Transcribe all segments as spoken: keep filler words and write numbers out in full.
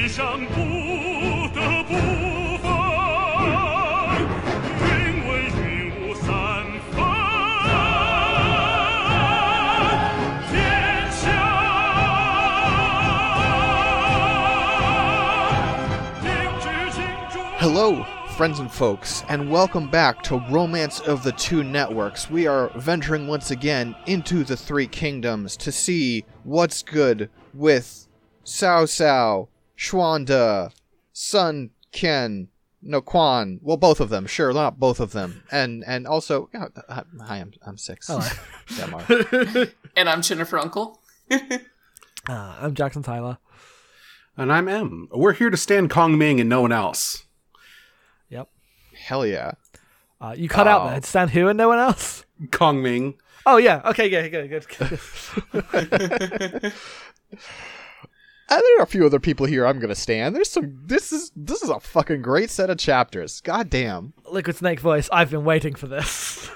上不得不分，云文云雾三分，天下定知清楚。 Hello, friends and folks, and welcome back to Romance of the Two Networks. We are venturing once again into the Three Kingdoms to see what's good with Cao Cao, Xuande, Sun Qian, no Quan. Well, both of them, sure, not both of them, and and also, oh, hi, I'm I'm six. Hello. Damar. And I'm Jennifer Uncle. Uh, I'm Jackson Tyler. And I'm M. We're here to stand Kong Ming and no one else. Yep. Hell yeah. Uh, you cut Oh. out there. Stand who and no one else? Kong Ming. Oh, yeah. Okay, good, good, good. And there are a few other people here I'm gonna stand. There's some. This is this is a fucking great set of chapters. God damn. Liquid Snake voice. I've been waiting for this.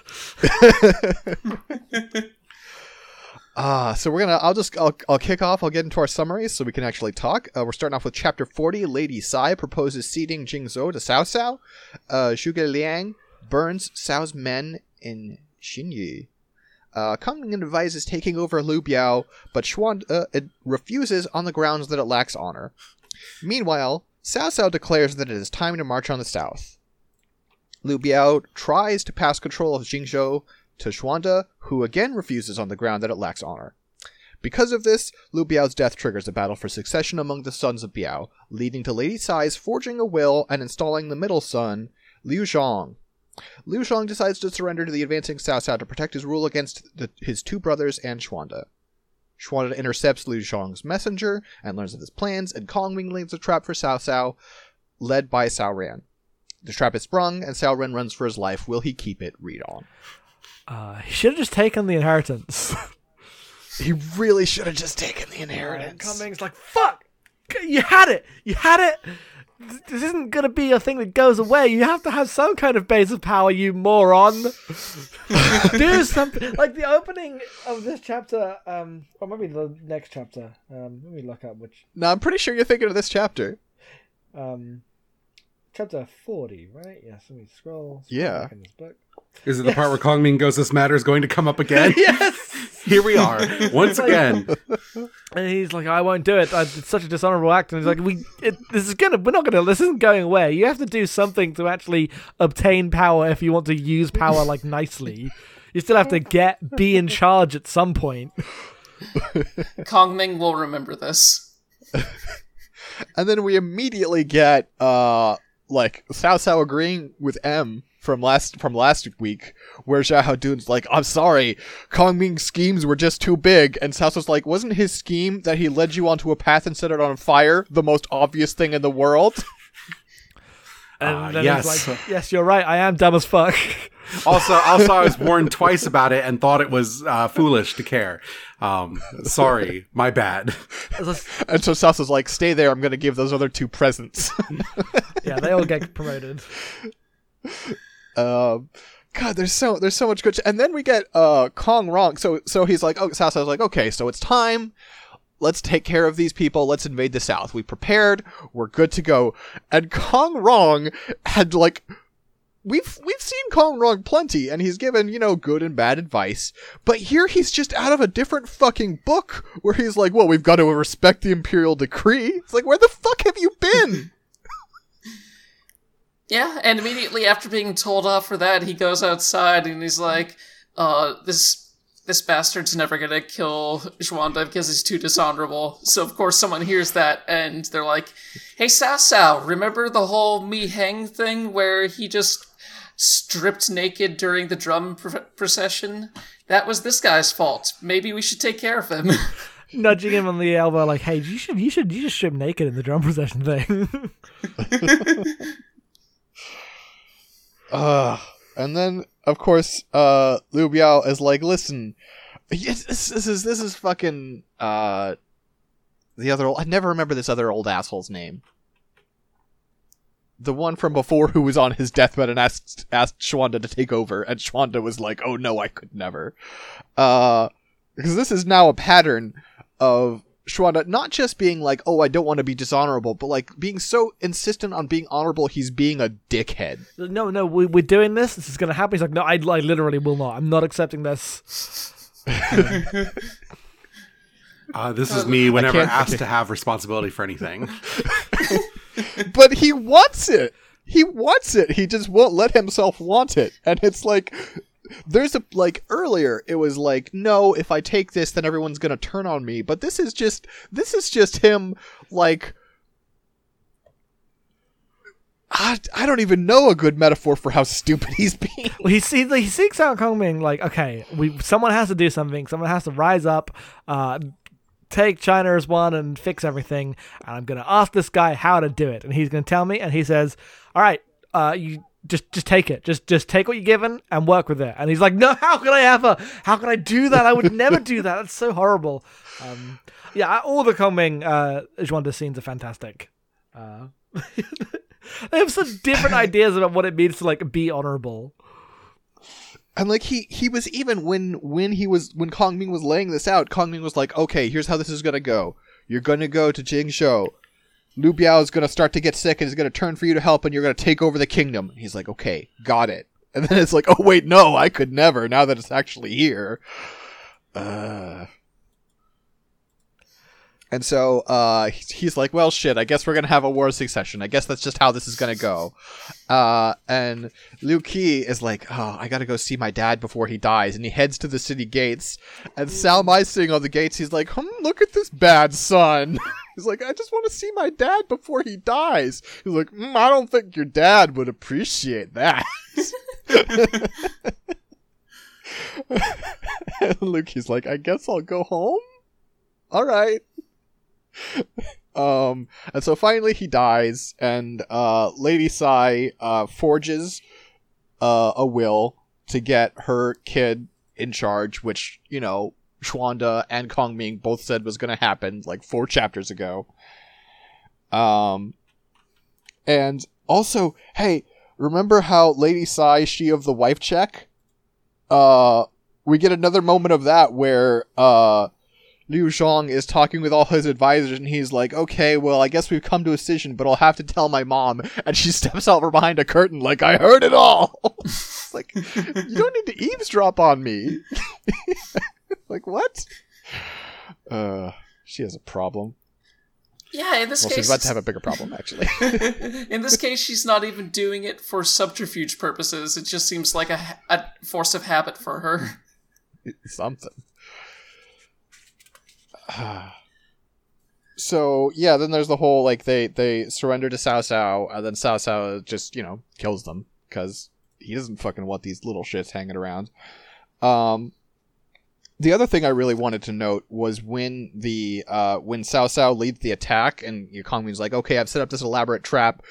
Ah, so we're gonna. I'll just. I'll. I'll kick off. I'll get into our summaries so we can actually talk. Uh, we're starting off with chapter forty. Lady Sai proposes ceding Jingzhou to Cao Cao. Uh, Zhuge Liang burns Cao's men in Xinyi. Uh, Kong Ming advises taking over Liu Biao, but Xuan uh, it refuses on the grounds that it lacks honor. Meanwhile, Cao Cao declares that it is time to march on the south. Liu Biao tries to pass control of Jingzhou to Xuande, who again refuses on the ground that it lacks honor. Because of this, Liu Biao's death triggers a battle for succession among the sons of Biao, leading to Lady Sai's forging a will and installing the middle son, Liu Zhong. Liu Zhong decides to surrender to the advancing Cao Cao to protect his rule against the, his two brothers and Xuande. Xuande intercepts Liu Zhong's messenger and learns of his plans, and Kong Ming lays a trap for Cao Cao, led by Cao Ren. The trap is sprung, and Cao Ren runs for his life. Will he keep it? Read on. Uh, he should have just taken the inheritance. He really should have just taken the inheritance. Cummings like, fuck! You had it! You had it! This isn't going to be a thing that goes away. You have to have some kind of base of power, you moron. Do something. Like the opening of this chapter, um, or maybe the next chapter. Um, let me look up which. No, I'm pretty sure you're thinking of this chapter. Um, chapter forty, right? Yes, let me scroll. scroll Yeah. back in this book. Is it Yes. the part where Kong Ming goes, this matter is going to come up again? Yes! Here we are, once again. And he's like, I won't do it. I, it's such a dishonorable act. And he's like, we, it, this is gonna, we're not gonna, this isn't going away. You have to do something to actually obtain power if you want to use power like nicely. You still have to get, be in charge at some point. Kong Ming will remember this. And then we immediately get, uh, like, Cao Cao agreeing with M from last from last week, where Xiahou Dun's like, I'm sorry, Kong Ming's schemes were just too big, and Cao Cao's like, wasn't his scheme that he led you onto a path and set it on fire the most obvious thing in the world? And Uh, then yes. he's like, yes, you're right. I am dumb as fuck. Also, also, I was warned twice about it and thought it was uh, foolish to care. Um, sorry, my bad. And so Cao Cao's like, stay there, I'm gonna give those other two presents. Yeah, they all get promoted. Um, God, there's so there's so much good, sh- and then we get uh Kong Rong. So so he's like, oh, Cao Cao's like, okay, so it's time. Let's take care of these people. Let's invade the south. We prepared. We're good to go. And Kong Rong had like, we've we've seen Kong Rong plenty, and he's given, you know, good and bad advice. But here he's just out of a different fucking book, where he's like, well, we've got to respect the imperial decree. It's like, where the fuck have you been? Yeah, and immediately after being told off for that, he goes outside and he's like, uh, this this bastard's never gonna kill Xuande because he's too dishonorable. So of course someone hears that and they're like, hey Cao Cao, remember the whole Mi Heng thing where he just stripped naked during the drum pr- procession? That was this guy's fault. Maybe we should take care of him. Nudging him on the elbow like, hey, you should, you should, you should strip naked in the drum procession thing. Uh, and then, of course, uh, Liu Biao is like, listen, this, this is, this is fucking, uh, the other, I never remember this other old asshole's name. The one from before who was on his deathbed and asked, asked Xuande to take over, and Xuande was like, oh no, I could never. Uh, because this is now a pattern of Schwanda not just being like, oh, I don't want to be dishonorable, but like being so insistent on being honorable, he's being a dickhead. No, no, we, we're doing this. This is going to happen. He's like, no, I, I literally will not. I'm not accepting this. Uh, this is me whenever can't- asked to have responsibility for anything. But he wants it. He wants it. He just won't let himself want it. And it's like, there's a, like, earlier, it was like, no, if I take this, then everyone's going to turn on me. But this is just, this is just him, like, I, I don't even know a good metaphor for how stupid he's being. Well, he sees he seeks out Kongming like, okay, we someone has to do something. Someone has to rise up, uh, take China as one and fix everything. And I'm gonna ask this guy how to do it, and he's gonna tell me. And he says, "All right, uh, you just just take it. Just just take what you're given and work with it." And he's like, "No, how can I ever? How can I do that? I would never do that. That's so horrible." Um, yeah, all the Kongming uh, Zhuanda scenes are fantastic. Uh, they have such different ideas about what it means to like be honorable. And like he he was even when when he was when Kongming was laying this out, Kongming was like, okay, here's how this is gonna go. You're gonna go to Jingzhou. Liu Biao is gonna start to get sick and is gonna turn for you to help, and you're gonna take over the kingdom. And he's like, okay, got it. And then it's like, oh wait, no, I could never. Now that it's actually here. Uh. And so uh, he's like, well, shit, I guess we're going to have a war of succession. I guess that's just how this is going to go. Uh, and Liu Qi is like, oh, I got to go see my dad before he dies. And he heads to the city gates. And Cao Mai sitting on the gates, he's like, hmm, look at this bad son. He's like, I just want to see my dad before he dies. He's like, mm, I don't think your dad would appreciate that. And Liu Qi's like, I guess I'll go home? All right. um, and so finally he dies, and uh, Lady Sai uh, forges uh, a will to get her kid in charge, which, you know, Schwanda and Kongming both said was going to happen like four chapters ago. Um, and also, hey, remember how Lady Sai, she of the wife check? Uh, we get another moment of that where uh. Liu Zhong is talking with all his advisors, and he's like, okay, well, I guess we've come to a decision, but I'll have to tell my mom. And she steps out from behind a curtain like, I heard it all. It's like, you don't need to eavesdrop on me. Like, what? Uh, she has a problem. Yeah, in this well, case... she's about to have a bigger problem, actually. In this case, she's not even doing it for subterfuge purposes. It just seems like a, ha- a force of habit for her. Something. So yeah, then there's the whole like they they surrender to Cao Cao, and then Cao Cao just, you know, kills them because he doesn't fucking want these little shits hanging around. Um, the other thing I really wanted to note was when the uh when Cao Cao leads the attack, and Kongming's like, okay, I've set up this elaborate trap.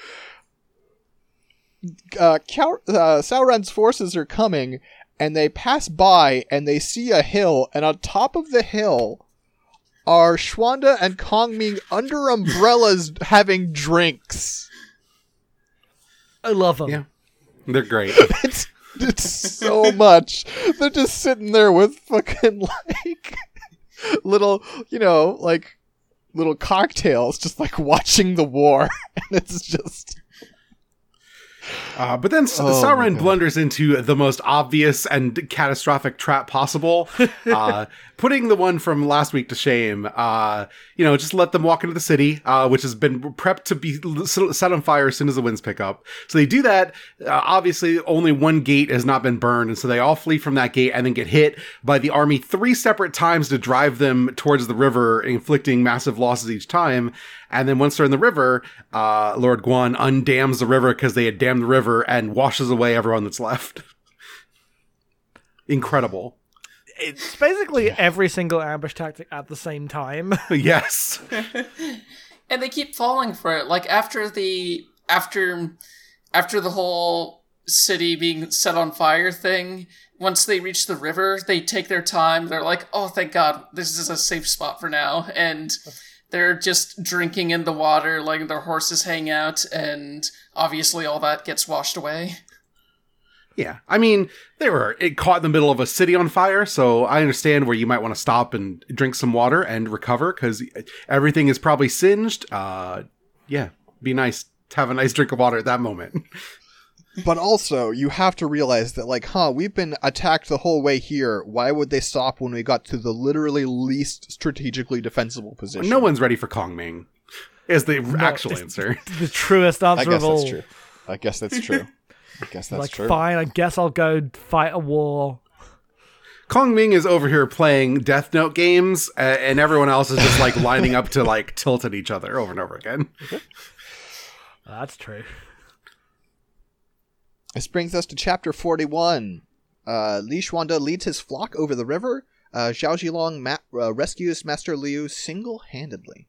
Uh, Cao, uh, Cao Ren's forces are coming, and they pass by, and they see a hill, and on top of the hill are Schwanda and Kongming under umbrellas having drinks. I love them. Yeah, they're great. It's, it's so much. They're just sitting there with fucking like little, you know, like little cocktails, just like watching the war. And it's just... Uh, but then Oh, Cao my Ren God. blunders into the most obvious and catastrophic trap possible, uh, putting the one from last week to shame. Uh, you know, just let them walk into the city, uh, which has been prepped to be set on fire as soon as the winds pick up. So they do that. Uh, obviously, only one gate has not been burned, and so they all flee from that gate and then get hit by the army three separate times to drive them towards the river, inflicting massive losses each time. And then once they're in the river, uh, Lord Guan undams the river because they had dammed the river and washes away everyone that's left. Incredible. It's basically every single ambush tactic at the same time. Yes. And they keep falling for it. Like after the after after the whole city being set on fire thing, once they reach the river, they take their time. They're like, "Oh, thank God, this is a safe spot for now." And they're just drinking in the water, letting their horses hang out, and obviously all that gets washed away. Yeah, I mean, they were it caught in the middle of a city on fire, so I understand where you might want to stop and drink some water and recover, because everything is probably singed. Uh, yeah, be nice to have a nice drink of water at that moment. But also, you have to realize that, like, huh, we've been attacked the whole way here. Why would they stop when we got to the literally least strategically defensible position? No one's ready for Kongming, is the No, actual it's answer. The truest answer I guess of all. that's true. I guess that's true. I guess that's like, true. fine, I guess I'll go fight a war. Kongming is over here playing Death Note games, uh, and everyone else is just like lining up to like tilt at each other over and over again. That's true. This brings us to chapter forty-one. Uh, Li Xuanda leads his flock over the river. Uh, Zhao Zilong ma- uh, rescues Master Liu single-handedly.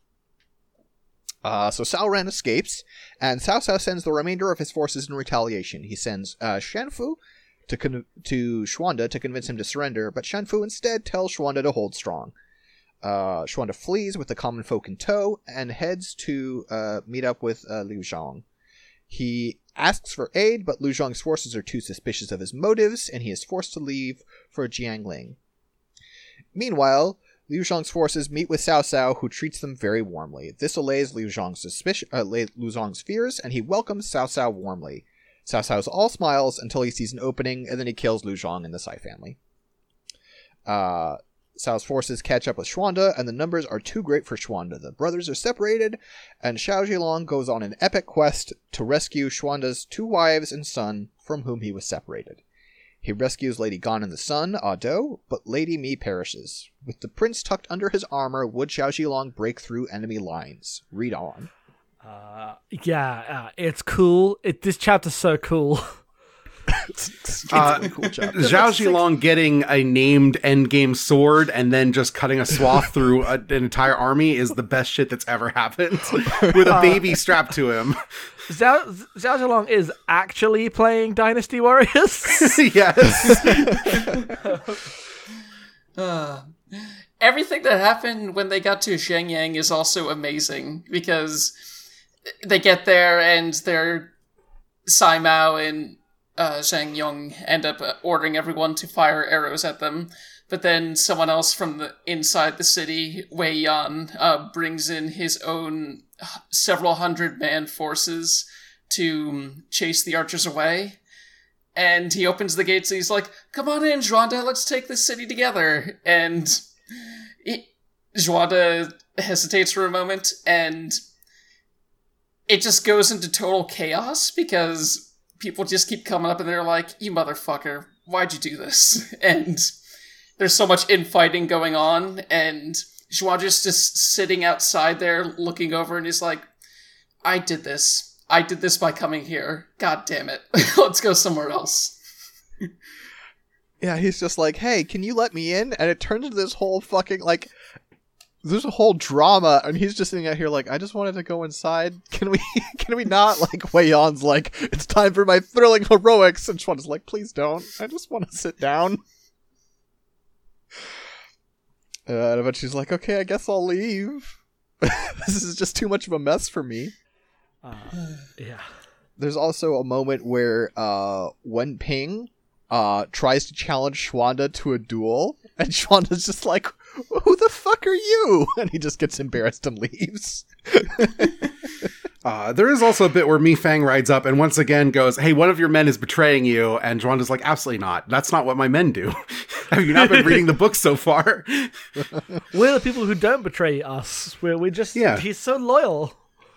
Uh, so Cao Ren escapes, and Cao Cao sends the remainder of his forces in retaliation. He sends uh, Shanfu to con- to Xuanda to convince him to surrender, but Shanfu instead tells Xuanda to hold strong. Uh, Xuanda flees with the common folk in tow and heads to uh, meet up with uh, Liu Zhang. He asks for aid, but Liu Zhang's forces are too suspicious of his motives, and he is forced to leave for Jiangling. Meanwhile, Liu Zhang's forces meet with Cao Cao, who treats them very warmly. This allays Liu Zhang's, suspicion, uh, Liu Zhang's fears, and he welcomes Cao Cao warmly. Cao Cao is all smiles until he sees an opening, and then he kills Liu Zhang and the Sai family. Uh, Cao's forces catch up with Xuanda, and the numbers are too great for Xuanda. The brothers are separated, and Zhao Zilong goes on an epic quest to rescue Xuanda's two wives and son from whom he was separated. He rescues Lady Gan and the son, Ah Do, but Lady Mi perishes. With the prince tucked under his armor, would Zhao Zilong break through enemy lines? Read on. Uh, yeah, uh, it's cool. It, this chapter's so cool. It's Uh, really cool job. Zhao Zilong getting a named endgame sword and then just cutting a swath through a, an entire army is the best shit that's ever happened. With a baby strapped to him. Zhao, Zhao Zilong is actually playing Dynasty Warriors. Yes. Uh, everything that happened when they got to Shenyang is also amazing, because they get there and they're Sai Mao and uh, Zhang Yong end up ordering everyone to fire arrows at them. But then someone else from the inside the city, Wei Yan, uh, brings in his own several hundred man forces to chase the archers away. And he opens the gates and he's like, "Come on in, Xuanda, let's take this city together." And he, Xuanda hesitates for a moment, and it just goes into total chaos because people just keep coming up and they're like, "You motherfucker, why'd you do this?" And there's so much infighting going on, and Xuanda's just sitting outside there looking over, and he's like, I did this. I did this by coming here. God damn it. Let's go somewhere else. Yeah, he's just like, "Hey, can you let me in?" And it turns into this whole fucking, like, there's a whole drama, and he's just sitting out here like, "I just wanted to go inside. Can we, can we not?" Like, Wei Yan's like, "It's time for my thrilling heroics." And Xuanda's like, "Please don't. I just want to sit down." Uh, but she's like, "Okay, I guess I'll leave. This is just too much of a mess for me." Uh, yeah. There's also a moment where uh, Wen Ping uh, tries to challenge Xuanda to a duel, and Xuanda's just like, "Who the fuck are you?" And he just gets embarrassed and leaves. Uh, there is also a bit where Mi Fang rides up and once again goes, "Hey, one of your men is betraying you." And Zhuanda's like, "Absolutely not. That's not what my men do. Have you not been reading the book so far?" We're the people who don't betray us. We're, we just, Yeah. he's so loyal.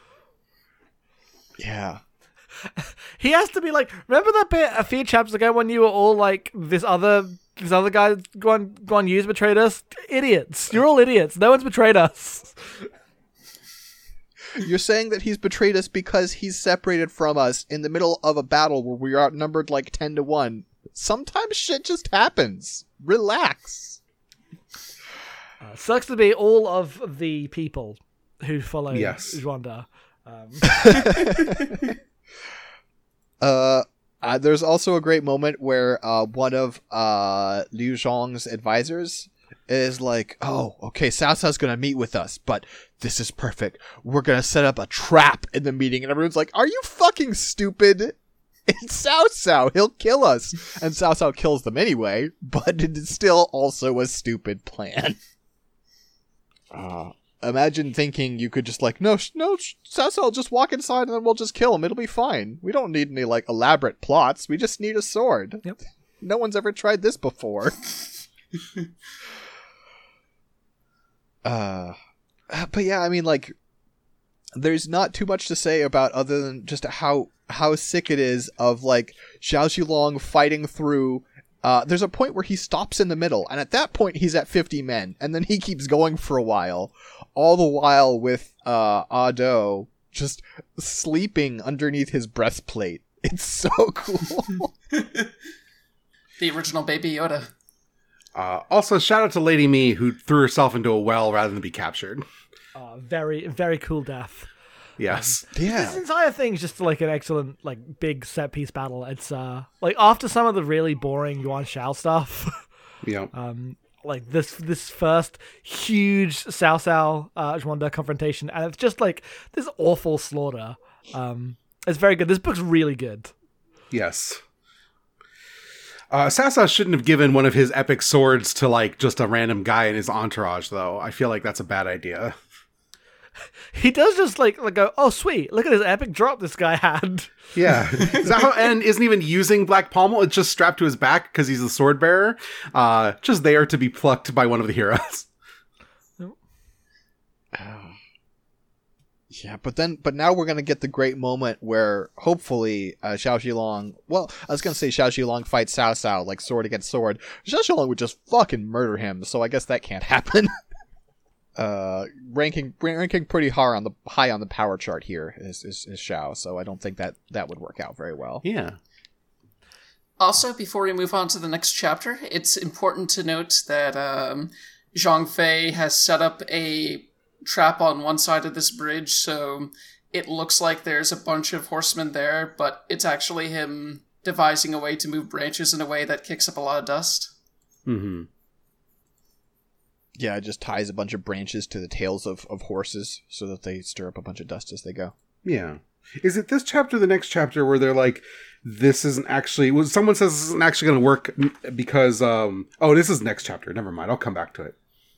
Yeah. He has to be like, remember that bit a few chapters ago when you were all like, this other this other guy, Guan, Guan Yu's betrayed us? Idiots. You're all idiots. No one's betrayed us. You're saying that he's betrayed us because he's separated from us in the middle of a battle where we are outnumbered like ten to one. Sometimes shit just happens. Relax. Uh, sucks to be all of the people who follow Yes. Xuanda. Um, Uh, uh, there's also a great moment where uh, one of uh, Liu Zhang's advisors is like, "Oh, okay, Cao Cao's gonna meet with us, but this is perfect. We're gonna set up a trap in the meeting." And everyone's like, "Are you fucking stupid? It's Cao Cao. He'll kill us. And Cao Cao kills them anyway, but it is still also a stupid plan. Uh, imagine thinking you could just like, no, sh- no, sh- Cao Cao will just walk inside and then we'll just kill him. It'll be fine. We don't need any like elaborate plots. We just need a sword. Yep. No one's ever tried this before. uh, but yeah, I mean, like, there's not too much to say about other than just how how sick it is of like Xiao Zhilong fighting through. Uh, there's a point where he stops in the middle, and at that point he's at fifty men, and then he keeps going for a while, all the while with uh, Ado just sleeping underneath his breastplate. It's so cool. The original Baby Yoda. Uh, also, shout out to Lady Mi, who threw herself into a well rather than be captured. Oh, very, very cool death. Yes. Yeah. This entire thing's just like an excellent, like, big set piece battle. It's uh, like after some of the really boring Yuan Shao stuff, Yeah. um, like this this first huge Cao Cao uh, Zhuanda confrontation, and it's just like this awful slaughter. Um, it's very good. This book's really good. Yes. Uh, Cao Cao shouldn't have given one of his epic swords to, like, just a random guy in his entourage, though. I feel like that's a bad idea. He does just like like go, oh sweet, look at his epic drop this guy had. Yeah. Is that how, and isn't even using Black Pommel. It's just strapped to his back because he's the sword bearer. Uh, just there to be plucked by one of the heroes. Yeah, but then, but now we're gonna get the great moment where hopefully uh, Xiao Zhilong. Well, I was gonna say Xiao Zhilong fights Cao Cao like sword against sword. Xiao Zhilong would just fucking murder him, so I guess that can't happen. uh, ranking ranking pretty high on the high on the power chart here is is, is Xiao, so I don't think that that would work out very well. Yeah. Also, before we move on to the next chapter, it's important to note that um, Zhang Fei has set up a trap on one side of this bridge, so it looks like there's a bunch of horsemen there, but it's actually him devising a way to move branches in a way that kicks up a lot of dust. Mm-hmm. Yeah, it just ties a bunch of branches to the tails of, of horses so that they stir up a bunch of dust as they go. Yeah. Is it this chapter or the next chapter where they're like, this isn't actually... Well, someone says this isn't actually going to work because... um. Oh, this is next chapter. Never mind. I'll come back to it.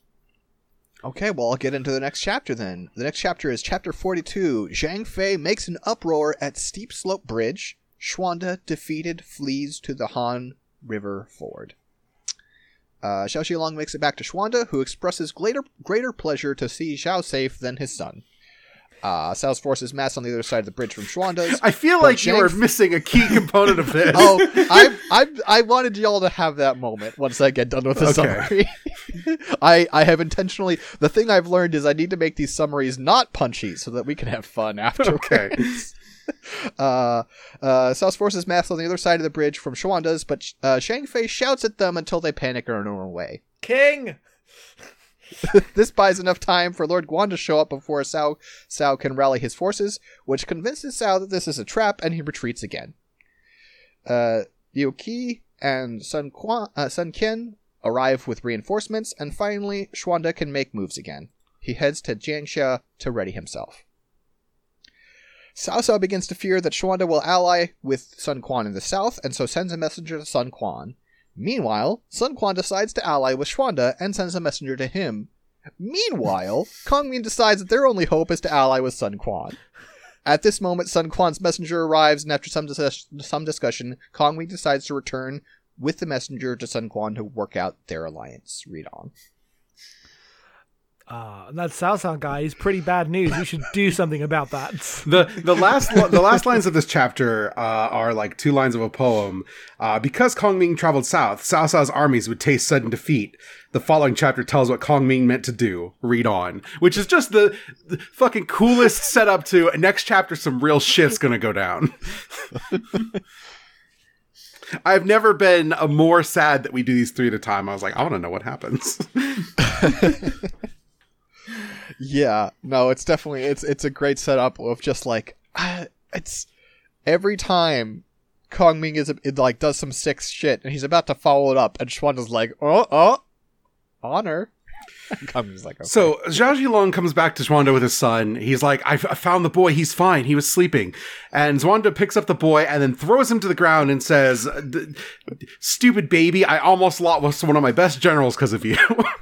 Okay, well, I'll get into the next chapter then. The next chapter is chapter forty-two. Zhang Fei makes an uproar at Steep Slope Bridge. Xuanda, defeated, flees to the Han River ford. Uh, Xiao Zhilong makes it back to Xuanda, who expresses greater greater pleasure to see Xiao safe than his son. Uh, Cao's forces mass on the other side of the bridge from Xuanda's. I feel but like Zhang you are F- missing a key component of this. Oh, I, I, I wanted y'all to have that moment once I get done with the Okay. summary. I, I have intentionally... The thing I've learned is I need to make these summaries not punchy so that we can have fun afterwards. Okay. uh, uh, Cao's forces mass on the other side of the bridge from Xuanda's, but uh, Zhang Fei shouts at them until they panic and run away. King! This buys enough time for Lord Guan to show up before Cao, Cao can rally his forces, which convinces Cao that this is a trap, and he retreats again. Uh, Liu Qi and Sun, Quan, uh, Sun Qian arrive with reinforcements, and finally, Xuanda can make moves again. He heads to Jiangxia to ready himself. Cao Cao begins to fear that Xuanda will ally with Sun Quan in the south, and so sends a messenger to Sun Quan. Meanwhile, Sun Quan decides to ally with Xuanda and sends a messenger to him. Meanwhile, Kong Ming decides that their only hope is to ally with Sun Quan. At this moment, Sun Quan's messenger arrives, and after some, dis- some discussion, Kong Ming decides to return with the messenger to Sun Quan to work out their alliance. Read on. Uh, that Cao Cao guy is pretty bad news. You should do something about that. The the last the last lines of this chapter uh, are like two lines of a poem. Uh, because Kong Ming traveled south, Cao Cao's armies would taste sudden defeat. The following chapter tells what Kong Ming meant to do. Read on, which is just the, the fucking coolest setup to next chapter. Some real shit's gonna go down. I've never been uh, more sad that we do these three at a time. I was like, I want to know what happens. Yeah, no, it's definitely it's it's a great setup of just like uh, it's every time Kong Ming is it, like does some sick shit and he's about to follow it up and Xuanda's like, oh oh honor. Kongming's like, okay. So Zhao Zilong comes back to Xuanda with his son. He's like, I, f- I found the boy. He's fine. He was sleeping. And Xuanda picks up the boy and then throws him to the ground and says, stupid baby, I almost lost one of my best generals because of you.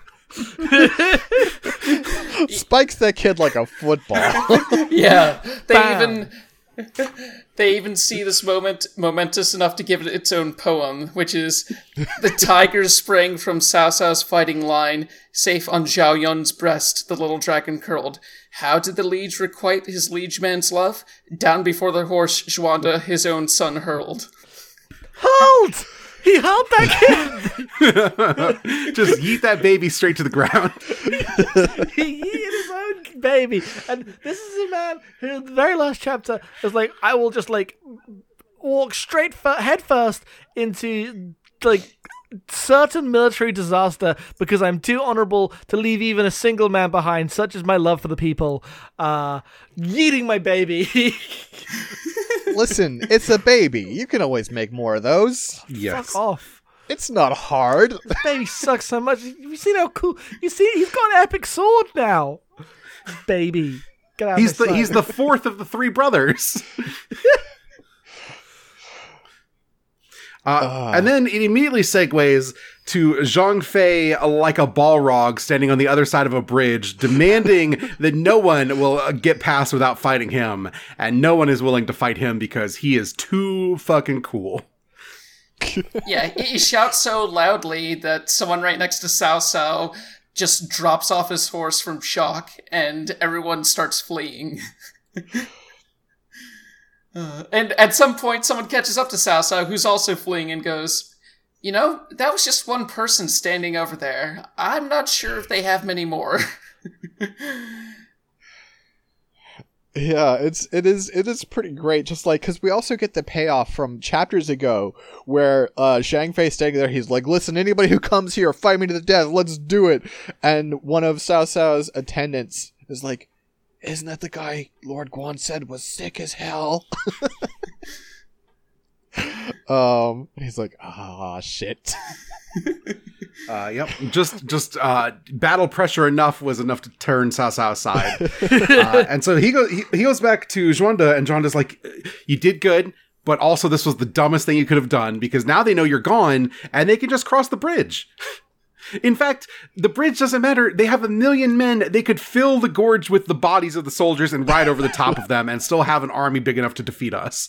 Spikes that kid like a football. Yeah, they Bam. even they even see this moment momentous enough to give it its own poem, which is the tigers sprang from Cao Cao's fighting line, safe on Zhao Yun's breast, the little dragon curled. How did the liege requite his liege man's love? Down before the horse Xuanda his own son hurled. Hold! He held that kid! Just yeet that baby straight to the ground. He yeeted his own baby. And this is a man who, in the very last chapter, is like, I will just, like, walk straight f- head first into, like, certain military disaster because I'm too honorable to leave even a single man behind, such is my love for the people. Uh, yeeting my baby. Listen, it's a baby. You can always make more of those. Yes. Fuck off. It's not hard. This baby sucks so much. You seen how cool? You see, he's got an epic sword now. Baby, get out. He's of my the sight. he's the fourth of the three brothers. uh, Uh. and then it immediately segues to Zhang Fei like a Balrog standing on the other side of a bridge, demanding that no one will uh, get past without fighting him, and no one is willing to fight him because he is too fucking cool. Yeah, he, he shouts so loudly that someone right next to Cao Cao just drops off his horse from shock, and everyone starts fleeing. uh, and at some point, someone catches up to Cao Cao, who's also fleeing, and goes, you know, that was just one person standing over there. I'm not sure if they have many more. Yeah, it's it is it is pretty great. Just like because we also get the payoff from chapters ago where uh, Zhang Fei standing there. He's like, "Listen, anybody who comes here, fight me to the death. Let's do it." And one of Cao Cao's attendants is like, "Isn't that the guy Lord Guan said was sick as hell?" um, he's like, "Ah, shit." Uh, yep. Just, just uh, battle pressure enough was enough to turn Cao Cao aside, uh, and so he goes. He, he goes back to Xuanda, and Xuanda's like, "You did good, but also this was the dumbest thing you could have done because now they know you're gone, and they can just cross the bridge." In fact, the bridge doesn't matter. They have a million men. They could fill the gorge with the bodies of the soldiers and ride over the top of them, and still have an army big enough to defeat us.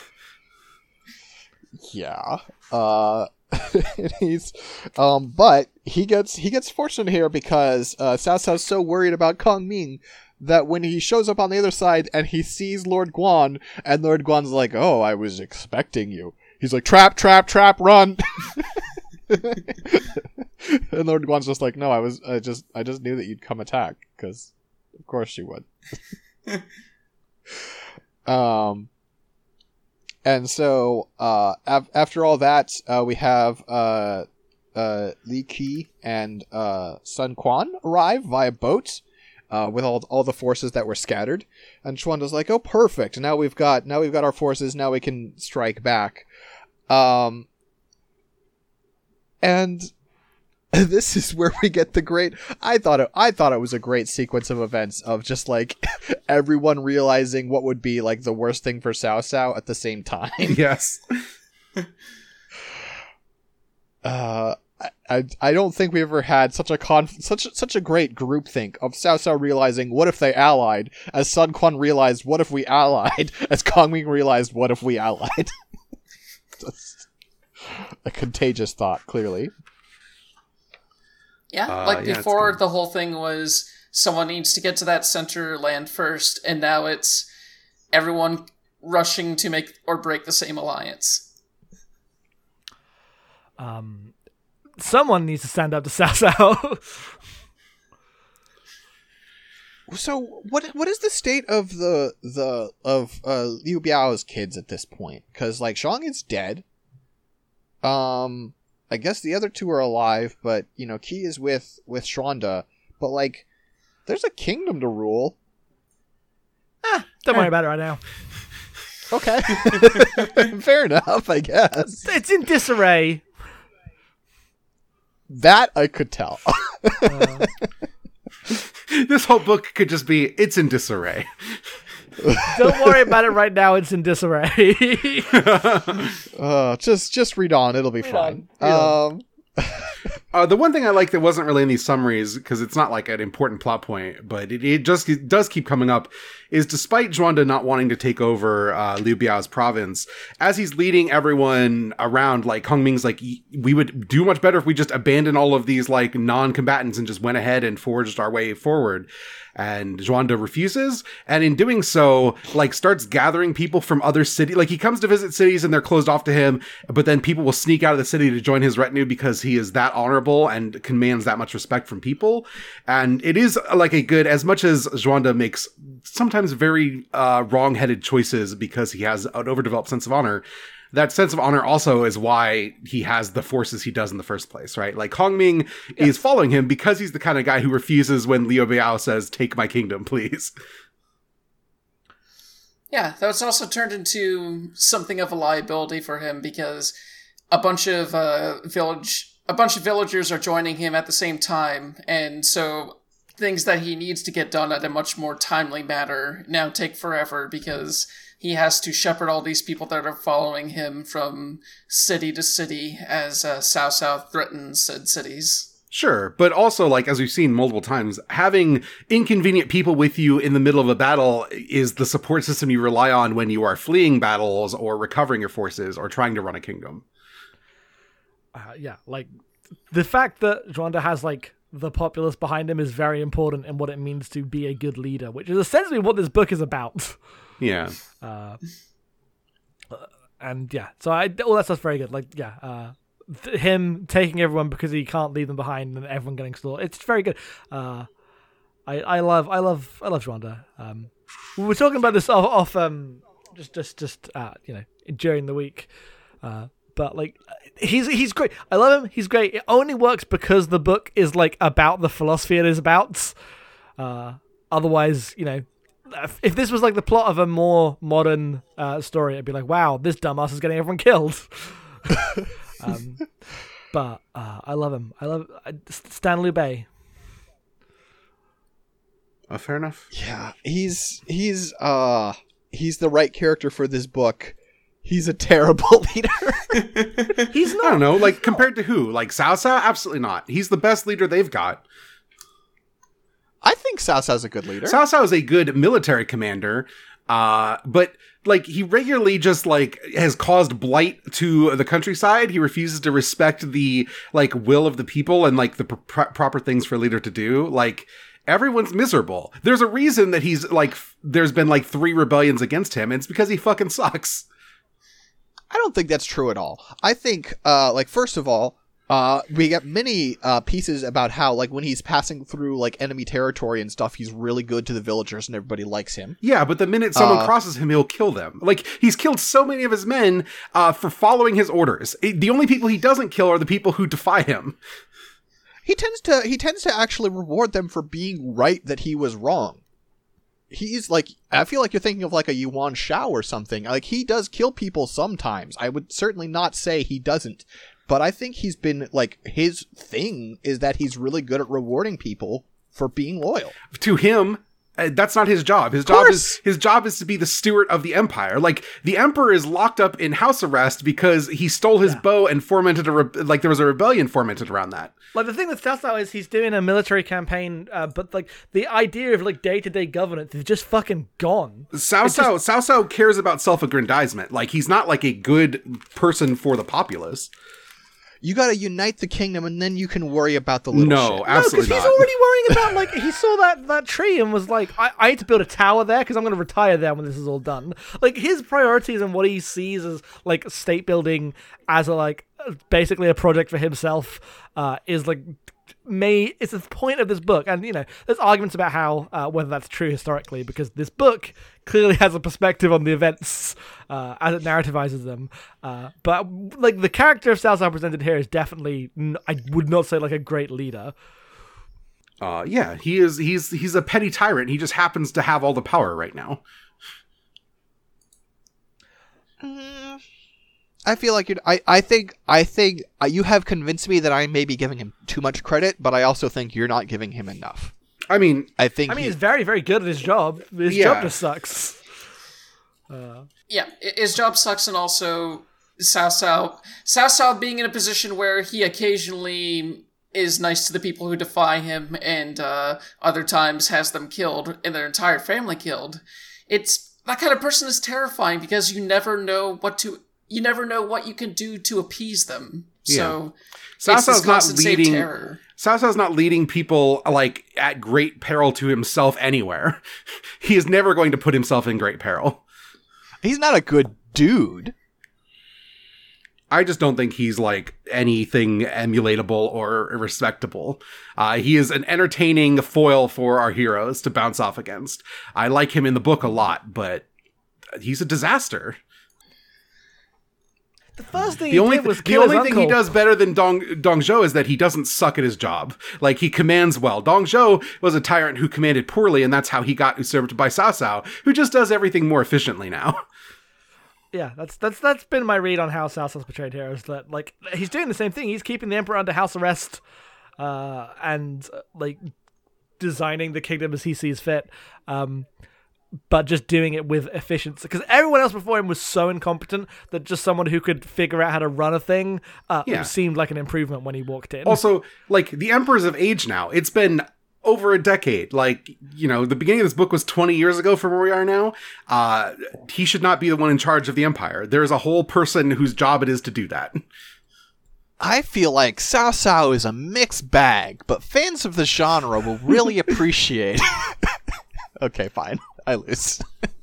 Yeah. Uh. he's um but he gets he gets fortunate here because uh Cao Cao's so worried about Kongming that when he shows up on the other side and he sees Lord Guan, and Lord Guan's like, "Oh, I was expecting you," he's like, "Trap, trap, trap, run." And Lord Guan's just like, "No, I was I just I just knew that you'd come attack because of course you would." um And so, uh, af- after all that, uh, we have uh, uh, Li Qi and uh, Sun Quan arrive via boat uh, with all all the forces that were scattered. And Xuanda's like, "Oh, perfect! Now we've got now we've got our forces. Now we can strike back." Um, and this is where we get the great. I thought it. I thought it was a great sequence of events of just like everyone realizing what would be like the worst thing for Cao Cao at the same time. Yes. Uh, I, I I don't think we ever had such a conf- such such a great groupthink of Cao Cao realizing what if they allied, as Sun Quan realized what if we allied, as Kongming realized what if we allied. That's a contagious thought, clearly. Yeah, Uh, like yeah, it's before, good. the whole thing was someone needs to get to that center land first, and now it's everyone rushing to make or break the same alliance. Um, someone needs to stand up to Cao Cao. So what what is the state of the the of uh, Liu Biao's kids at this point? Because like Zhang is dead. Um, I guess the other two are alive, but you know Qi is with with Xuanda. But like, there's a kingdom to rule. Ah, don't worry about it right now. Okay, fair enough, I guess. It's in disarray. That I could tell. Uh, This whole book could just be, it's in disarray. don't worry about it right now. It's in disarray. uh, just just read on. It'll be Read fine. on, read on. Um, Uh, the one thing I like that wasn't really in these summaries, because it's not like an important plot point, but it, it just it does keep coming up, is despite Zhuanda not wanting to take over uh, Liu Biao's province, as he's leading everyone around, like, Hong Ming's like, we would do much better if we just abandoned all of these, like, non-combatants and just went ahead and forged our way forward. And Zhuanda refuses, and in doing so, like, starts gathering people from other cities. Like, he comes to visit cities and they're closed off to him, but then people will sneak out of the city to join his retinue because he is that honorable and commands that much respect from people. And it is, like, a good, as much as Zhuanda makes sometimes very uh, wrong-headed choices because he has an overdeveloped sense of honor, that sense of honor also is why he has the forces he does in the first place, right? Like, Hong Ming yeah. is following him because he's the kind of guy who refuses when Liu Biao says, take my kingdom, please. Yeah, that's also turned into something of a liability for him because a bunch of uh, village, a bunch of villagers are joining him at the same time, and so things that he needs to get done at a much more timely manner now take forever because he has to shepherd all these people that are following him from city to city as uh, Cao Cao threatens said cities. Sure, but also, like, as we've seen multiple times, having inconvenient people with you in the middle of a battle is the support system you rely on when you are fleeing battles or recovering your forces or trying to run a kingdom. Uh, yeah, like, the fact that Zhuanda has, like, the populace behind him is very important in what it means to be a good leader, which is essentially what this book is about. Yeah. Uh, and yeah, so I all that stuff's very good. Like, yeah, uh, th- him taking everyone because he can't leave them behind, and everyone getting slaughtered. It's very good. Uh, I I love I love I love Zhuanda. Um, we were talking about this off, off um just just just uh you know during the week, uh, but like he's he's great. I love him. He's great. It only works because the book is like about the philosophy it is about. Uh, otherwise, you know. If this was like the plot of a more modern uh, story, it'd be like, wow, this dumbass is getting everyone killed. um, but uh, I love him. I love uh, Stan Liu Bei. Uh, fair enough. Yeah, he's he's uh he's the right character for this book. He's a terrible leader. He's not. I don't know, like, compared to who? Like, Cao Cao? Absolutely not. He's the best leader they've got. I think Cao Cao's a good leader. Cao Cao is a good military commander, uh, but, like, he regularly just, like, has caused blight to the countryside. He refuses to respect the, like, will of the people and, like, the pr- proper things for a leader to do. Like, everyone's miserable. There's a reason that he's, like, f- there's been, like, three rebellions against him, and it's because he fucking sucks. I don't think that's true at all. I think, uh, like, first of all, Uh, we get many uh, pieces about how, like, when he's passing through, like, enemy territory and stuff, he's really good to the villagers and everybody likes him. Yeah, but the minute someone Uh, crosses him, he'll kill them. Like, he's killed so many of his men uh, for following his orders. It- the only people he doesn't kill are the people who defy him. He tends to he tends to actually reward them for being right that he was wrong. He's like, I feel like you're thinking of like a Yuan Shao or something. Like, he does kill people sometimes. I would certainly not say he doesn't. But I think he's been, like, his thing is that he's really good at rewarding people for being loyal. To him, uh, that's not his job. His job is his job is to be the steward of the empire. Like, the emperor is locked up in house arrest because he stole his Yeah. bow and fomented a re- like there was a rebellion fomented around that. Like, the thing with Cao Cao is he's doing a military campaign, uh, but like the idea of like day to day governance is just fucking gone. Cao Cao Cao Cao cares about self-aggrandizement. Like, he's not like a good person for the populace. You gotta unite the kingdom and then you can worry about the little No, shit. absolutely no, because not. he's already worrying about, like, he saw that, that tree and was like, I, I need to build a tower there because I'm going to retire there when this is all done. Like, his priorities and what he sees as, like, state building as a, like, basically a project for himself uh, is, like, may it's the point of this book. And, you know, there's arguments about how, uh, whether that's true historically, because this book clearly has a perspective on the events uh, as it narrativizes them. Uh, but, like, the character of Cao Cao presented here is definitely, n- I would not say, like, a great leader. Uh, yeah, he is. He's he's a petty tyrant. He just happens to have all the power right now. Mm, I feel like you're. I, I think. I think uh, you have convinced me that I may be giving him too much credit, but I also think you're not giving him enough. I mean, I think. I mean, he, he's very, very good at his job. His Yeah. job just sucks. Uh, Yeah, i- his job sucks, and also Cao Cao, Cao Cao being in a position where he occasionally is nice to the people who defy him, and uh, other times has them killed and their entire family killed. It's that kind of person is terrifying because you never know what to, you never know what you can do to appease them. So Cao it's this Cao's not constant safe leading. terror. Cao Cao's not leading people like at great peril to himself anywhere. He is never going to put himself in great peril. he's not a good dude. I just don't think he's like anything emulatable or respectable. Uh, he is an entertaining foil for our heroes to bounce off against. I like him in the book a lot, but he's a disaster. the first thing The he only did was the kill his only thing he uncle. does better than Dong Dong Zhou is that he doesn't suck at his job. Like, he commands well. Dong Zhou was a tyrant who commanded poorly, and that's how he got usurped by Cao Cao, who just does everything more efficiently now. Yeah, that's that's that's been my read on how Cao Cao's portrayed here. Is that like he's doing the same thing? He's keeping the emperor under house arrest, uh, and uh, like designing the kingdom as he sees fit, um, but just doing it with efficiency. Because everyone else before him was so incompetent that just someone who could figure out how to run a thing uh, Yeah. seemed like an improvement when he walked in. Also, like, the emperor's of age now. It's been over a decade. Like, you know, the beginning of this book was twenty years ago from where we are now. Uh, he should not be the one in charge of the empire. There's a whole person whose job it is to do that. I feel like Cao Cao is a mixed bag, but fans of the genre will really appreciate. Okay, fine. I lose.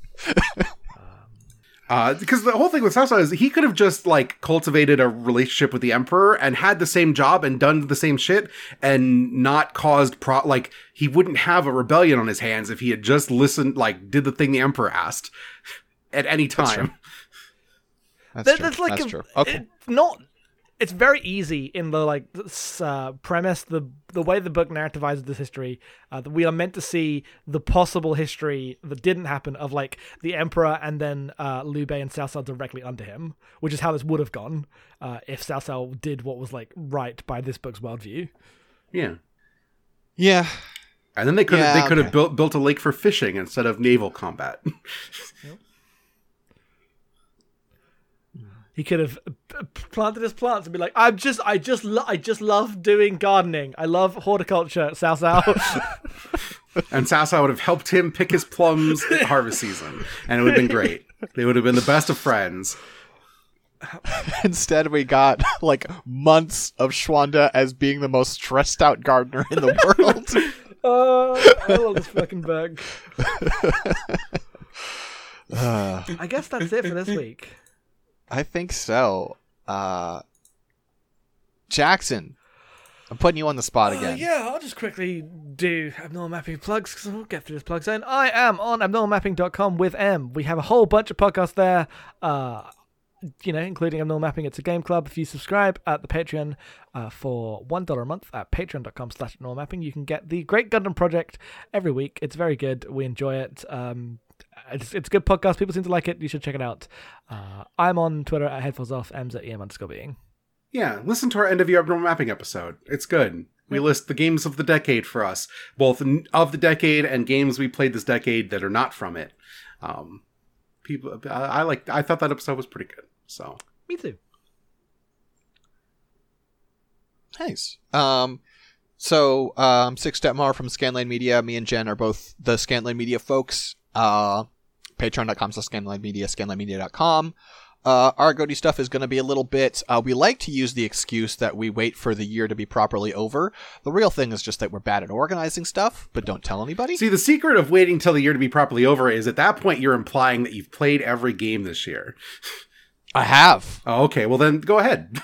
Uh, because the whole thing with Cao Cao is he could have just, like, cultivated a relationship with the emperor and had the same job and done the same shit and not caused pro- like, he wouldn't have a rebellion on his hands if he had just listened, like, did the thing the emperor asked at any time. That's There- true. there's like That's a- true. Okay. It's not. It's very easy in the like s- uh, premise, the the way the book narrativizes this history. Uh, that we are meant to see the possible history that didn't happen of like the emperor and then uh, Liu Bei and Cao Cao directly under him, which is how this would have gone uh, if Cao Cao did what was like right by this book's worldview. Yeah. Yeah. And then they could have Yeah, they could have okay. built built a lake for fishing instead of naval combat. He could have p- planted his plants and be like, "I'm just, I just, lo- I just love doing gardening. I love horticulture." Cao Cao. And Cao Cao would have helped him pick his plums at harvest season, and it would have been great. They would have been the best of friends. Instead, we got like months of Schwanda as being the most stressed out gardener in the world. Oh, I love this fucking book. Uh, I guess that's it for this week. I think so. Uh, Jackson, I'm putting you on the spot Uh, again. yeah, I'll just quickly do abnormal mapping plugs because we'll get through this plug zone. I am on abnormal mapping dot com with M. We have a whole bunch of podcasts there, uh, you know, including Abnormal Mapping. It's a game club. If you subscribe at the Patreon uh, for one dollar a month at patreon dot com slash abnormal mapping, you can get the Great Gundam Project every week. It's very good. We enjoy it. Um, it's, it's a good podcast. People seem to like it. You should check it out. Uh, I'm on Twitter at headphones off. M's at em underscore being. Yeah, listen to our end of year abnormal mapping episode. It's good. We list the games of the decade for us, both n- of the decade and games we played this decade that are not from it. Um, people, I, I like. I thought that episode was pretty good. So Me too. Nice. Um, so um, Six Step Mar from Scanline Media. Me and Jen are both the Scanline Media folks. Uh, patreon dot com slash Scanline Media, scanline media dot com. Uh, our Goaty stuff is going to be a little bit, uh, we like to use the excuse that we wait for the year to be properly over. The real thing is just that we're bad at organizing stuff, but don't tell anybody. see, the secret of waiting till the year to be properly over is at that point you're implying that you've played every game this year. I have. Oh, okay. Well, then go ahead.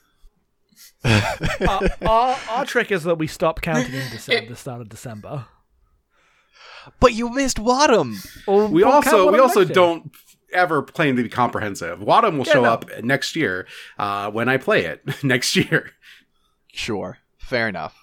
uh, our, our trick is that we stop counting in December, the start of December. But you missed Wadham. Or We we'll count also what we I'm also next year. don't ever claim to be comprehensive. Wadham will Yeah, show no. up next year uh, when I play it next year. Sure. Fair enough.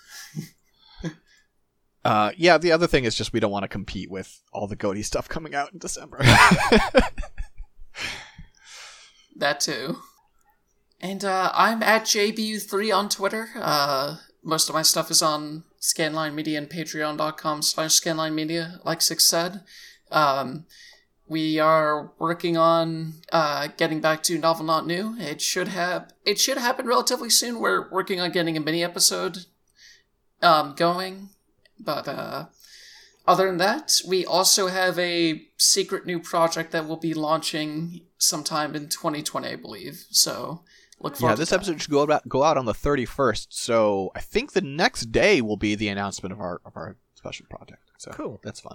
Uh, yeah, the other thing is just we don't want to compete with all the Goaty stuff coming out in December. that too. And uh, I'm at J B U three on Twitter. Uh, most of my stuff is on Scanline Media and patreon.com slash Scanline Media, like Six said. Um, we are working on uh, getting back to Novel Not New. It should have it should happen relatively soon. We're working on getting a mini episode um, going. But uh, other than that, we also have a secret new project that will be launching sometime in twenty twenty, I believe. So look forward Yeah, to this that. episode should go out, go out on the thirty-first, so I think the next day will be the announcement of our of our special project. So Cool. That's fun.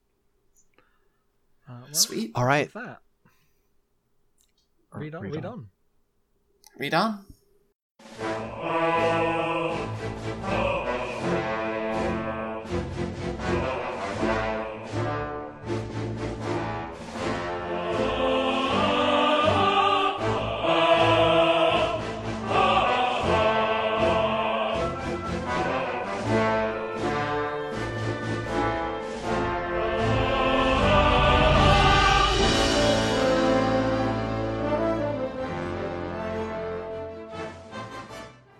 Uh, well, Sweet. All right. with that. Read on, Read read on. on. Read on.